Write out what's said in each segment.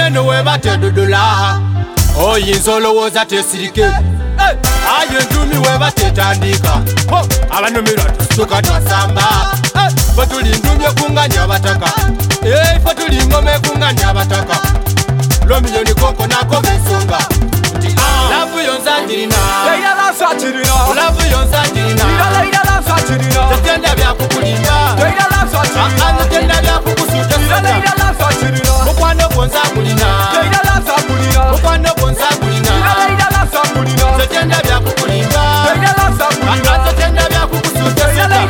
eno webate dudula oyinza olowooza tesirike ayo enjumi webate tandika abanumirwa tusuka twasamba fe tuli ndumi ekunganya abataka fe tuli ngoma ekunganya abataka lomiliyoni koko nako besonga lavu yonzandirina lavu yonzandirina tetenda byakukulimba tetenda byakukusutasata mukwano gwonzagulina mukwano gwonzagulina tetenda byakukulimba tetenda byakukusutasata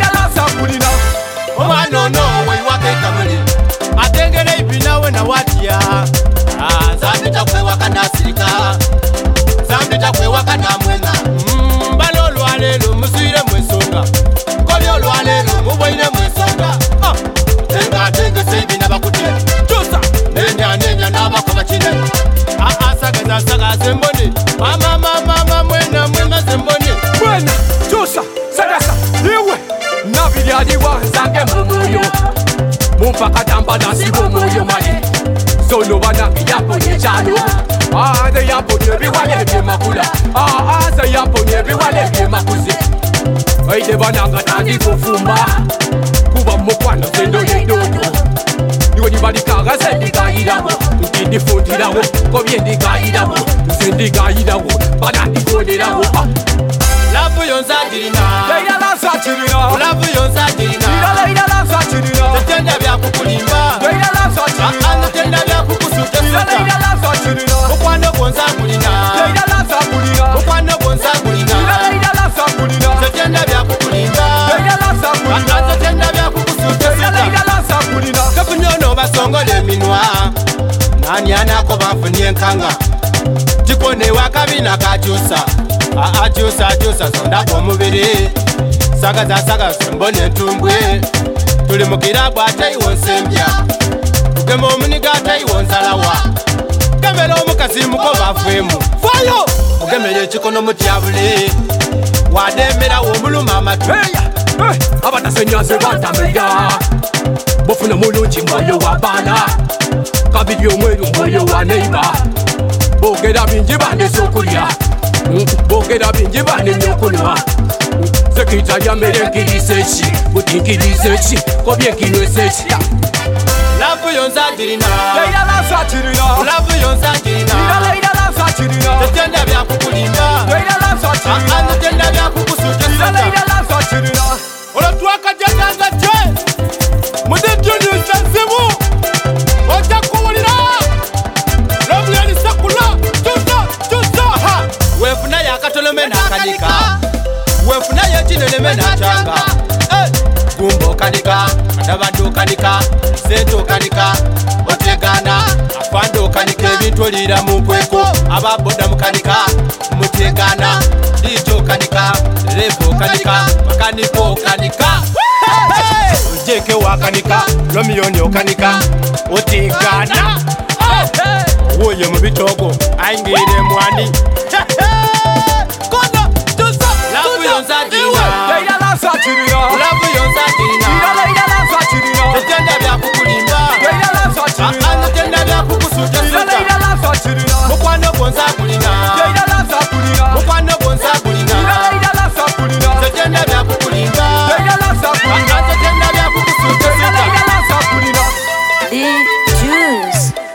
omwana ono weiwaka ekamuli atengere ipinawe nawatya zambita kwewaka nasirika zambita kwewaka namwena bano olwaleero muswire mwensonga koli olwaleero mubwaine mwensonga engatengese ibina bakutye tusa nenyanenya nabakoba kine sagaza embone mama mwena zembone mwena tusa sagasa iwe nabiryaliwa nzange mumuyo mumpakatamba nasibo moyo mali solo banange yaponye chalo aze yaponye biwale byemakula aze yaponye biwale byemakuzi aide bananga nandi kufumba kuba mukwano zendo yedodo niwe nibalikaga sendigayirawo ndifundirawo kobyendigayirawo sendigayirawo banandikonerawo lavu yonzagirina lavu yonzagirina tetenda byakukulimba tetenda byakukusutasata mukwano gwonzagulina mukwano gwonzagulina tetenda byakukulimba tetenda byakukusutasata kafunyono basongole eminwa nani anako banfunye enkanga tikone wakabina kakyusa akyusa sondako omubiri sagaza mbone entumbwe tuli mukirabu ataiwo nsembya tugema omuniga ataiwo nsalawa gemera omukazi mukoba afwemu fayo mugemera ekikono mutyabule wademerawo omuluma amatu abatasenyaze bantamenya bofuna mulungi mwoyo wa baana kabiri omweru mwoyo wa neiba bogera bingi baneza okulya bogera bingi banemya okunywa sekita lya mmere nkiriza eki buti nkiriza eki kobye nkinyweza eki lavu yonzagirina lavu yonzagirina tetenda byakukulimba tetenda byakukusutasata olwatwakajaganga kye mudedyonisa nzibu ojja kuwulira lomulyanisakula tusa wefunayo akatolome nakanika wefunayo ekineleme nakyanga gumba okanika adabadde okanika sente okanika otegana afande okanika ebintu olira mu mpweko ababoda mukanika mutegana dijo okanika refu okanika makanika okanika ojeke wakanika lomiyoni okanika otegana woye mu bitogo ayingire mwani lavu yonzagirina lavu yonzagirina tetenda byakukulimba tetenda byakukusutasata mukwano gwonzagulina mukwano gwonzagulina tetenda byakukulimba tetenda byakukusutasata The Juice.